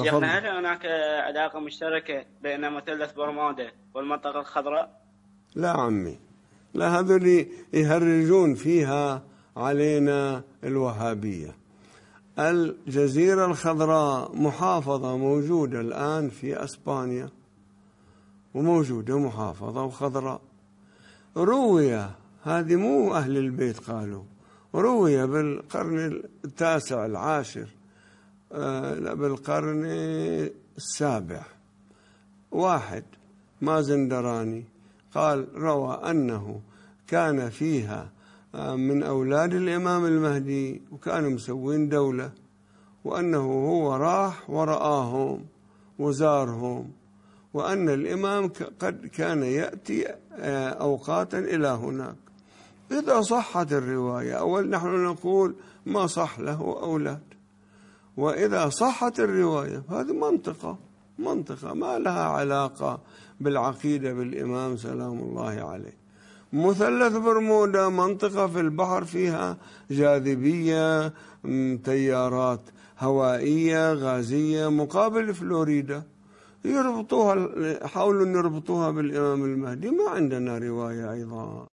شيخنا، هل هناك علاقة مشتركة بين مثلث برمودا والمنطقة الخضراء؟ لا عمي، لا، هذول يهرجون فيها علينا الوهابية. الجزيرة الخضراء محافظة موجودة الآن في أسبانيا، وموجودة محافظة وخضراء. روية، هذه مو أهل البيت قالوا، روية بالقرن التاسع العاشر، بالقرن السابع، واحد مازندراني قال روى أنه كان فيها من أولاد الإمام المهدي وكانوا مسوين دولة، وأنه هو راح ورآهم وزارهم، وأن الإمام قد كان يأتي أوقاتا إلى هناك. إذا صحت الرواية، أول نحن نقول ما صح له أولاد، وإذا صحت الرواية هذه منطقة ما لها علاقة بالعقيدة بالإمام سلام الله عليه. مثلث برمودا منطقة في البحر فيها جاذبية، تيارات هوائية غازية مقابل فلوريدا، يربطوها، حاولوا نربطوها بالإمام المهدي، ما عندنا رواية أيضا.